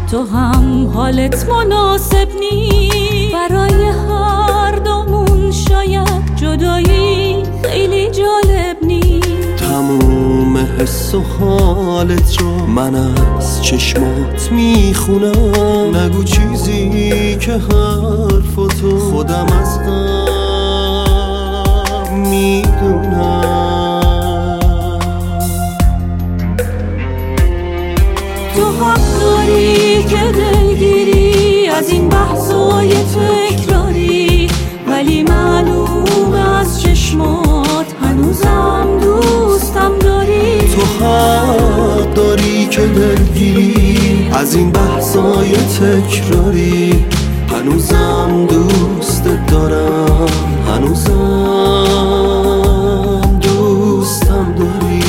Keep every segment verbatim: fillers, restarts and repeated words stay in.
تو هم حالت مناسب نی، برای هر دومون شاید جدایی خیلی جالب نی. تموم حس و حالت رو من از چشمات میخونم، نگو چیزی که حرفتو خودم از قبل میدونم. تو حق داری که دلگیری از این بحثای تکراری، ولی معلوم از چشمات هنوزم دوستم داری. تو حق داری که دلگیری از این بحثای تکراری، هنوزم دوستت دارم، هنوزم دوستم داری.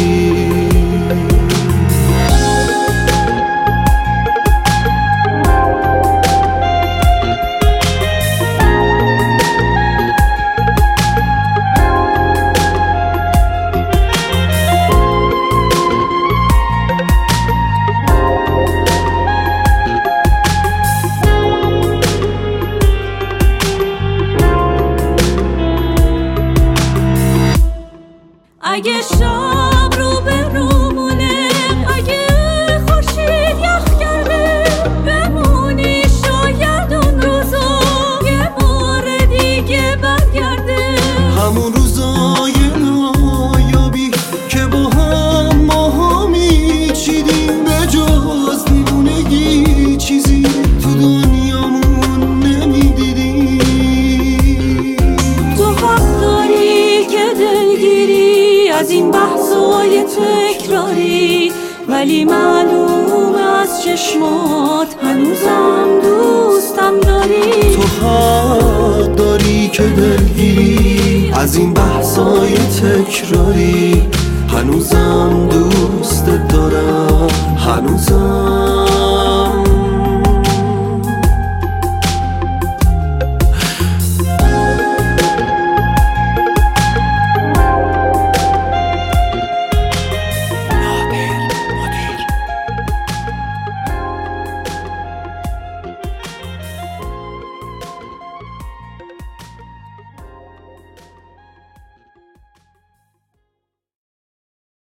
اگه شب رو به رومونه، اگه خورشید یخ کرده، بمونی شاید اون روزا یه بار دیگه برگرده. همون روزای نایابی که با هم ماها میچیدیم، به جز دیوونگی چیزی تو دنیامون نمیدیدیم. تو حق داری که دلگیری از این بحثای تکراری، ولی معلوم از چشمات هنوزم دوستم داری. تو حق داری که دلگیری از این بحثای تکراری، هنوزم دوستم